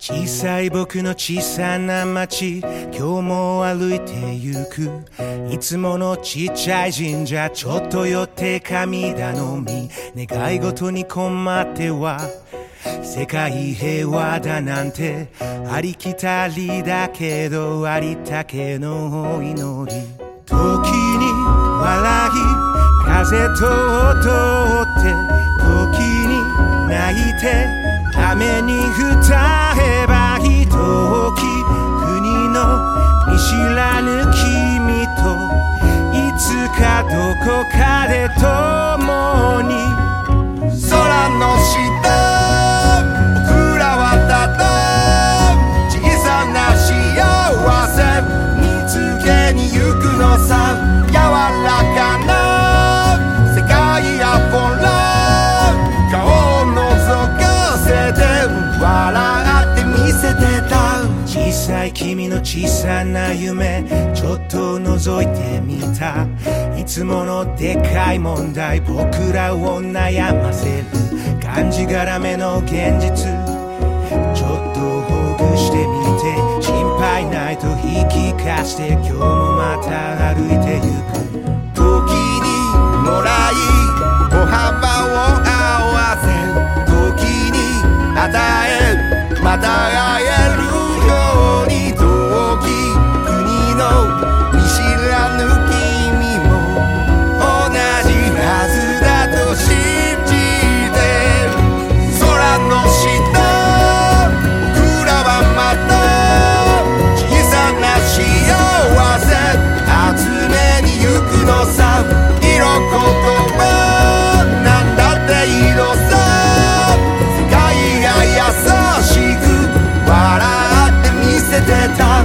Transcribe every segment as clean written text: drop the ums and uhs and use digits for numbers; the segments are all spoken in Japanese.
小さい僕の小さな町、今日も歩いてゆく。いつものちっちゃい神社、ちょっと寄って神頼み。願い事に困っては世界平和だなんて、ありきたりだけどありったけの祈り。時に笑い風と音って時に泣いて雨に歌えば一時国の見知らぬ君といつかどこかで共に。 空の下僕らはただ小さな幸せ見つけに行くのさ。柔らかな世界やほら顔を覗かせて笑って見せてた。 小さい君の小さな夢、ちょっと覗いてみた。いつものでかい問題、僕らを悩ませるがんじがらめの現実。ちょっとほぐしてみて、心配ないと言い聞かして、今日もまた歩いてゆく。 時にもらい歩幅を合わせ、時に与えまた会えるように。遠き国の見知らぬ君も同じはずだと信じて。空の下僕らはまた小さな幸せ集めに行くのさ。色言葉なんだっていいのさ。世界が優しく笑って見せてた。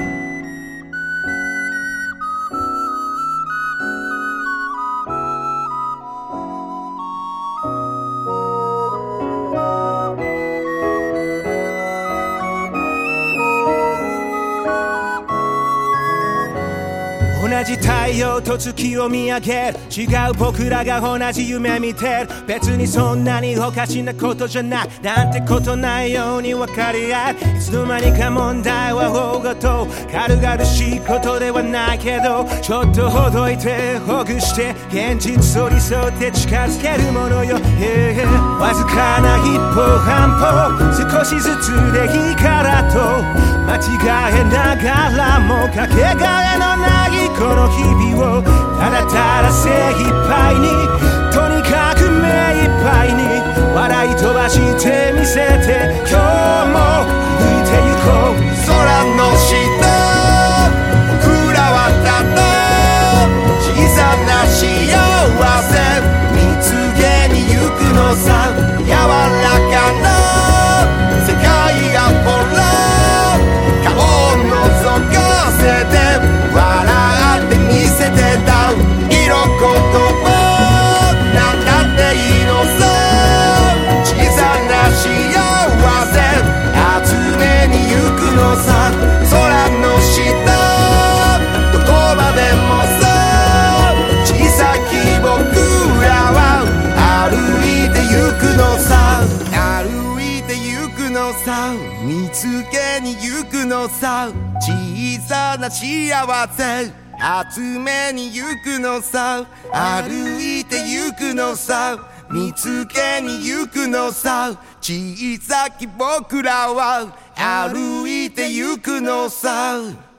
同じ太陽と月を見上げる、違う僕らが同じ夢見てる。別にそんなにおかしなことじゃない、なんてことないように分かり合う。いつの間にか問題は大ごと、軽々しいことではないけど、ちょっとほどいてほぐして現実を理想って近づけるものよ、わずかな一歩半歩、少しずつでいいからと間違えながらもかけがえのないこの日々をただただ精一杯に、とにかく目いっぱいに笑い飛ばしてみせて、今日も歩いてゆこう。 空の下僕らはただ小さな幸せ見つけに行くのさ。柔らかな世界がほら顔を覗かせて笑って見せてた。色言葉なんだっていいのさ。小さな幸せ集めに行くのさ。空の下どこまでもさ、小さき僕らは歩いて行くのさ。歩いて行くのさ。見つけに行くのさ。小さな幸せ集めに行くのさ。歩いて行くのさ。見つけに行くのさ。小さき僕らは歩いて行くのさ。